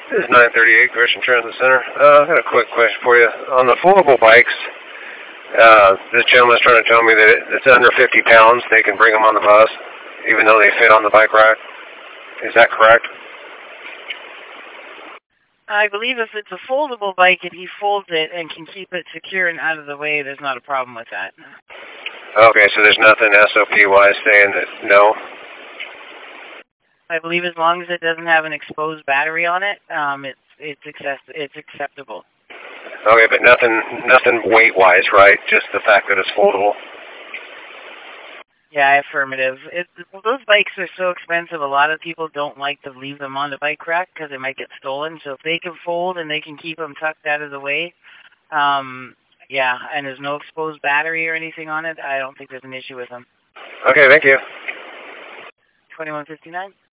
This is 938 Gresham Transit Center. I've got a quick question for you. On the foldable bikes, this gentleman's trying to tell me that it's under 50 pounds. They can bring them on the bus, even though they fit on the bike rack. Is that correct? I believe if it's a foldable bike, if he folds it and can keep it secure and out of the way, there's not a problem with that. Okay, so there's nothing SOP-wise saying that no? I believe as long as it doesn't have an exposed battery on it, it's acceptable. Okay, but nothing weight-wise, right? Just the fact that it's foldable. Yeah, affirmative. Those bikes are so expensive, a lot of people don't like to leave them on the bike rack because they might get stolen. So if they can fold and they can keep them tucked out of the way, yeah, and there's no exposed battery or anything on it, I don't think there's an issue with them. Okay, thank you. 2159.